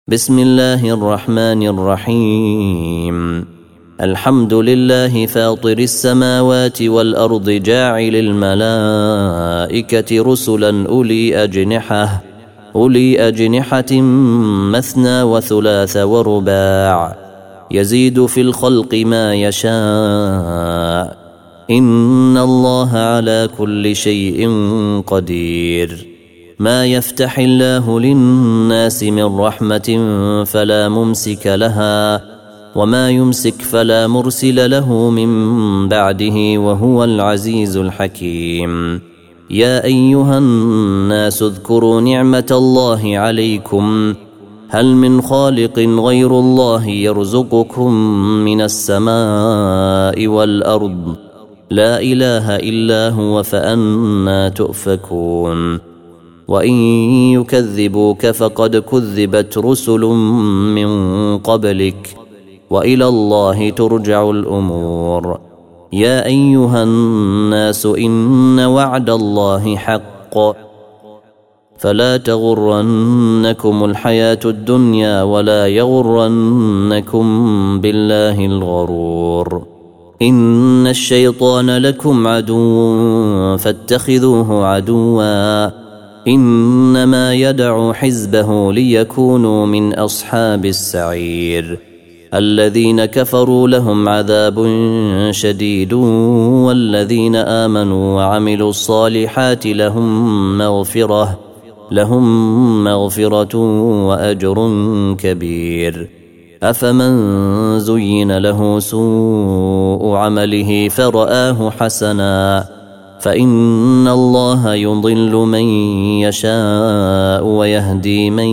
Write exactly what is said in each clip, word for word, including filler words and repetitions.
بسم الله الرحمن الرحيم. الحمد لله فاطر السماوات والأرض جاعل الملائكة رسلا أولي أجنحة أولي أجنحة مثنى وثلاث ورباع يزيد في الخلق ما يشاء إن الله على كل شيء قدير. ما يفتح الله للناس من رحمة فلا ممسك لها وما يمسك فلا مرسل له من بعده وهو العزيز الحكيم. يا أيها الناس اذكروا نعمة الله عليكم هل من خالق غير الله يرزقكم من السماء والأرض لا إله إلا هو فأنى تؤفكون. وإن يكذبوك فقد كذبت رسل من قبلك وإلى الله ترجع الأمور. يا أيها الناس إن وعد الله حق فلا تغرنكم الحياة الدنيا ولا يغرنكم بالله الغرور. إن الشيطان لكم عدو فاتخذوه عدوا إنما يدعو حزبه ليكونوا من أصحاب السعير. الذين كفروا لهم عذاب شديد والذين آمنوا وعملوا الصالحات لهم مغفرة لهم مغفرة وأجر كبير. أفمن زين له سوء عمله فرآه حسنا فإن الله يضل من يشاء ويهدي من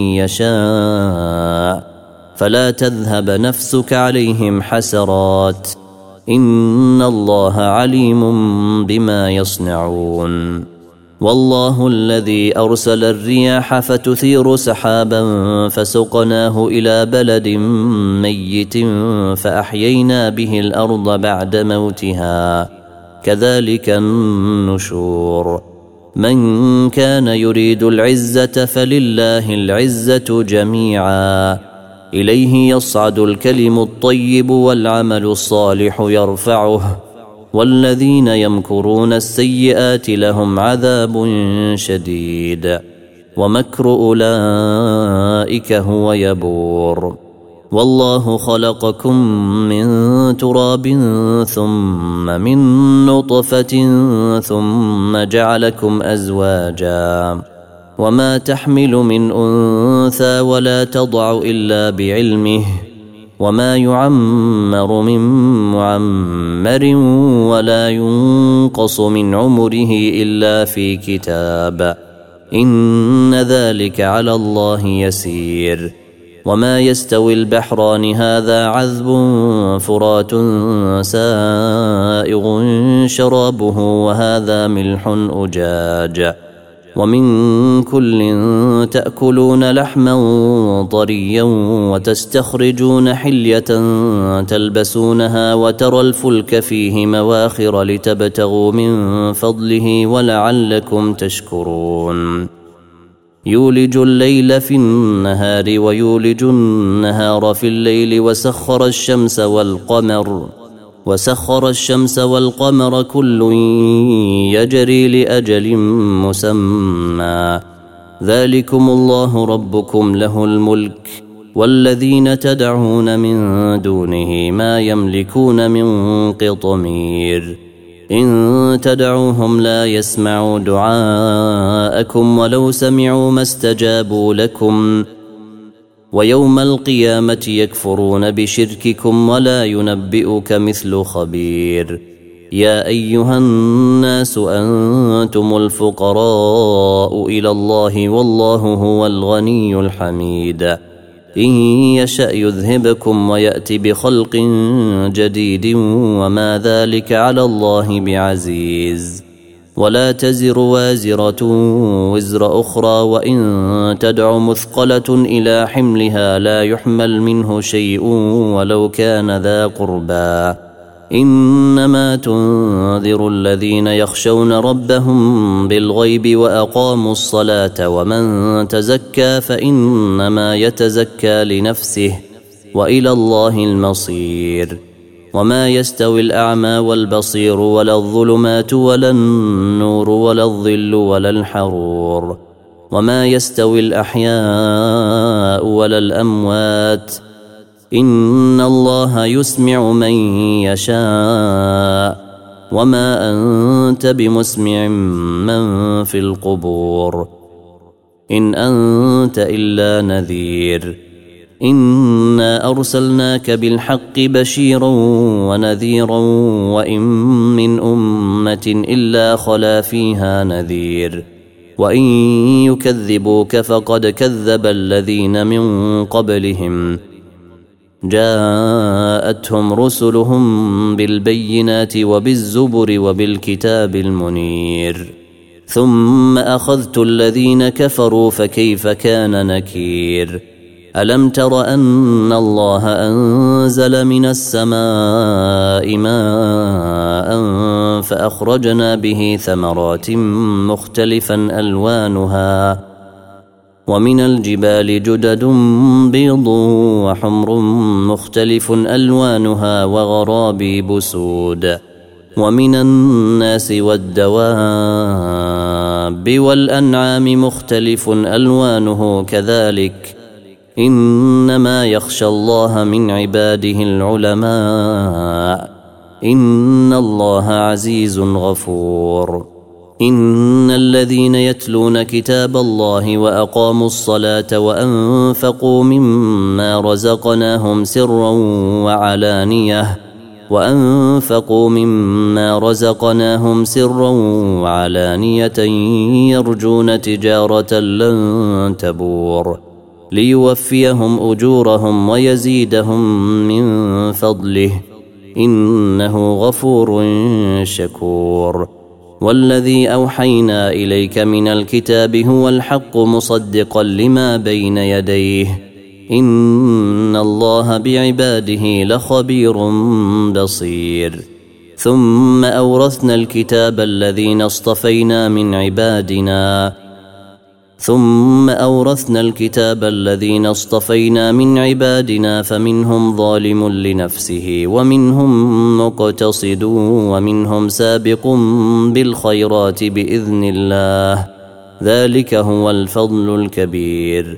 يشاء فلا تذهب نفسك عليهم حسرات إن الله عليم بما يصنعون. والله الذي أرسل الرياح فتثير سحابا فسقناه إلى بلد ميت فأحيينا به الأرض بعد موتها كذلك النشور. من كان يريد العزة فلله العزة جميعا إليه يصعد الكلم الطيب والعمل الصالح يرفعه والذين يمكرون السيئات لهم عذاب شديد ومكر أولئك هو يبور. والله خلقكم من تراب ثم من نطفة ثم جعلكم أزواجا وما تحمل من أنثى ولا تضع إلا بعلمه وما يعمر من معمر ولا ينقص من عمره إلا في كتاب إن ذلك على الله يسير. وما يستوي البحران هذا عذب فرات سائغ شرابه وهذا ملح أجاج ومن كل تأكلون لحما طريا وتستخرجون حلية تلبسونها وترى الفلك فيه مواخر لتبتغوا من فضله ولعلكم تشكرون. يولج الليل في النهار ويولج النهار في الليل وسخر الشمس والقمر وسخر الشمس والقمر كل يجري لأجل مسمى ذلكم الله ربكم له الملك والذين تدعون من دونه ما يملكون من قطمير. إن تدعوهم لا يسمعوا دعاءكم ولو سمعوا ما استجابوا لكم ويوم القيامة يكفرون بشرككم ولا ينبئك مثل خبير. يا أيها الناس أنتم الفقراء إلى الله والله هو الغني الحميد. إن يشأ يذهبكم ويأتي بخلق جديد وما ذلك على الله بعزيز. ولا تزر وازرة وزر أخرى وإن تدع مثقلة إلى حملها لا يحمل منه شيء ولو كان ذا قربى إنما تنذر الذين يخشون ربهم بالغيب وأقاموا الصلاة ومن تزكى فإنما يتزكى لنفسه وإلى الله المصير وما يستوي الأعمى والبصير ولا الظلمات ولا النور ولا الظل ولا الحرور وما يستوي الأحياء ولا الأموات إن الله يسمع من يشاء وما أنت بمسمع من في القبور إن أنت إلا نذير إنا أرسلناك بالحق بشيرا ونذيرا وإن من أمة إلا خلا فيها نذير وإن يكذبوك فقد كذب الذين من قبلهم جاءتهم رسلهم بالبينات وبالزبر وبالكتاب المنير ثم أخذت الذين كفروا فكيف كان نكير ألم تر أن الله أنزل من السماء ماء فأخرجنا به ثمرات مختلفا ألوانها ومن الجبال جدد بيض وحمر مختلف ألوانها وغرابيب سود ومن الناس والدواب والأنعام مختلف ألوانه كذلك إنما يخشى الله من عباده العلماء إن الله عزيز غفور إن الذين يتلون كتاب الله وأقاموا الصلاة وأنفقوا مما رزقناهم سرا وعلانية وأنفقوا مما رزقناهم سرا وعلانية يرجون تجارة لن تبور ليوفيهم أجورهم ويزيدهم من فضله إنه غفور شكور والذي أوحينا إليك من الكتاب هو الحق مصدقا لما بين يديه إن الله بعباده لخبير بصير ثم أورثنا الكتاب الذين اصطفينا من عبادنا ثم أورثنا الكتاب الذين اصطفينا من عبادنا فمنهم ظالم لنفسه ومنهم مقتصد ومنهم سابق بالخيرات بإذن الله ذلك هو الفضل الكبير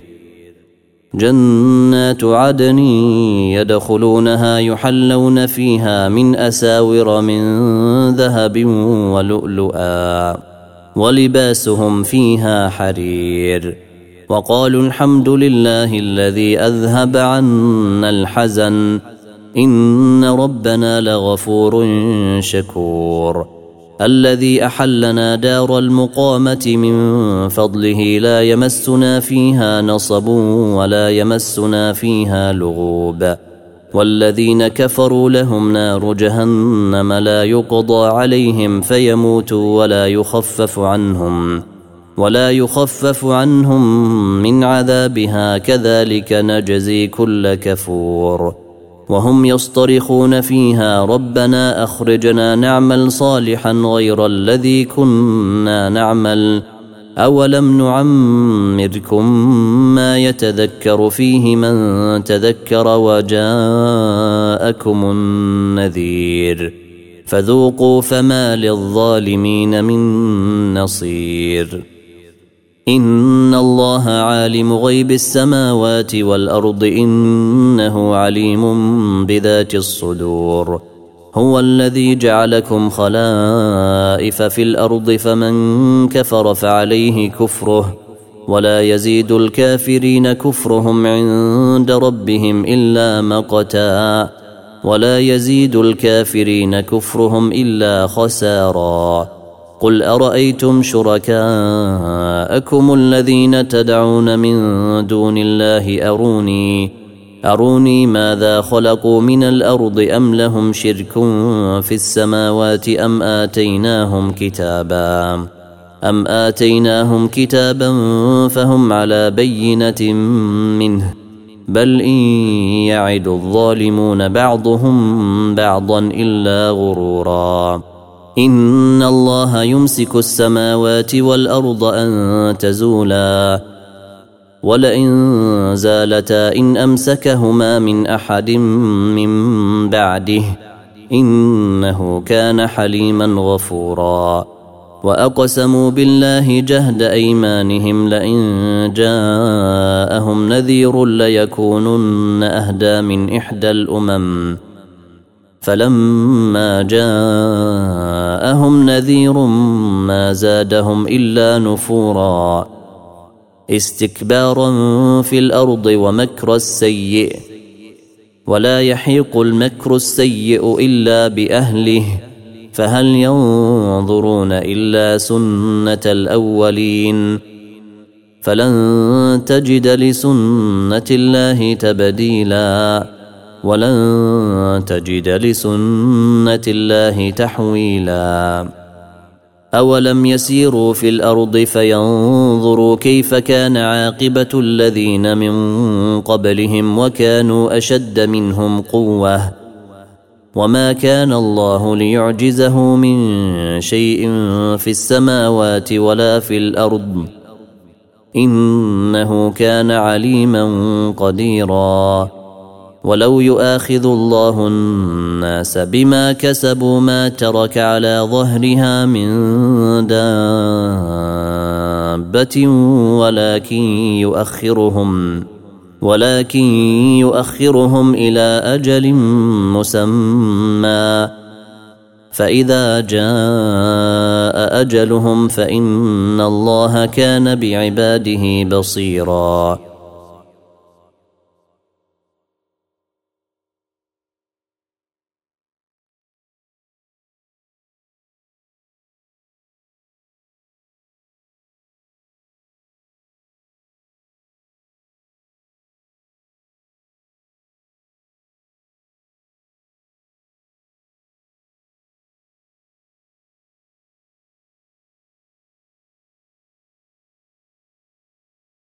جنات عدن يدخلونها يحلون فيها من أساور من ذهب ولؤلؤا ولباسهم فيها حرير وقالوا الحمد لله الذي أذهب عنا الحزن إن ربنا لغفور شكور الذي أحلنا دار المقامة من فضله لا يمسنا فيها نصب ولا يمسنا فيها لغوب والذين كفروا لهم نار جهنم لا يقضى عليهم فيموتوا ولا يخفف عنهم ولا يخفف عنهم من عذابها كذلك نجزي كل كفور وهم يصطرخون فيها ربنا أخرجنا نعمل صالحا غير الذي كنا نعمل أولم نعمركم ما يتذكر فيه من تذكر وجاءكم النذير فذوقوا فما للظالمين من نصير إن الله عالم غيب السماوات والأرض إنه عليم بذات الصدور هو الذي جعلكم خلائف في الأرض فمن كفر فعليه كفره ولا يزيد الكافرين كفرهم عند ربهم إلا مقتا ولا يزيد الكافرين كفرهم إلا خسارا قل أرأيتم شركاءكم الذين تدعون من دون الله أروني أروني ماذا خلقوا من الأرض أم لهم شرك في السماوات أم آتيناهم كتابا أم آتيناهم كتابا فهم على بينة منه بل إن يعد الظالمون بعضهم بعضا إلا غرورا إن الله يمسك السماوات والأرض أن تزولا ولئن زالتا إن أمسكهما من أحد من بعده إنه كان حليما غفورا وأقسموا بالله جهد أيمانهم لئن جاءهم نذير ليكونن أهدى من إحدى الأمم فلما جاءهم نذير ما زادهم إلا نفورا استكبارا في الأرض ومكر السيء ولا يحيق المكر السيء إلا بأهله فهل ينظرون إلا سنة الأولين فلن تجد لسنة الله تبديلا ولن تجد لسنة الله تحويلا أولم يسيروا في الأرض فينظروا كيف كان عاقبة الذين من قبلهم وكانوا أشد منهم قوة وما كان الله ليعجزه من شيء في السماوات ولا في الأرض إنه كان عليما قديرا ولو يؤاخذ الله الناس بما كسبوا ما ترك على ظهرها من دابة ولكن يؤخرهم ولكن يؤخرهم إلى أجل مسمى فإذا جاء أجلهم فإن الله كان بعباده بصيرا